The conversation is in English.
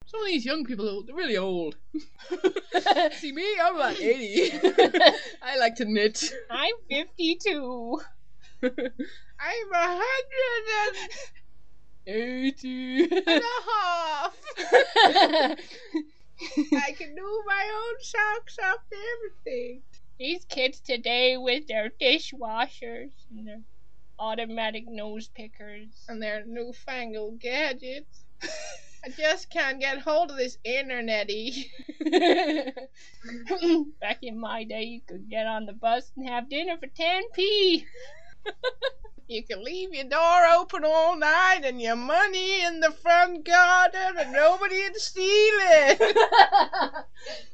Some of these young people, they're really old. See me? I'm about 80. I like to knit. I'm 52. I'm 180 and a half. I can do my own socks up to everything. These kids today with their dishwashers and their automatic nose pickers. And their newfangled gadgets. I just can't get hold of this internet-y. Back in my day, you could get on the bus and have dinner for 10p. You can leave your door open all night and your money in the front garden and nobody'd steal it.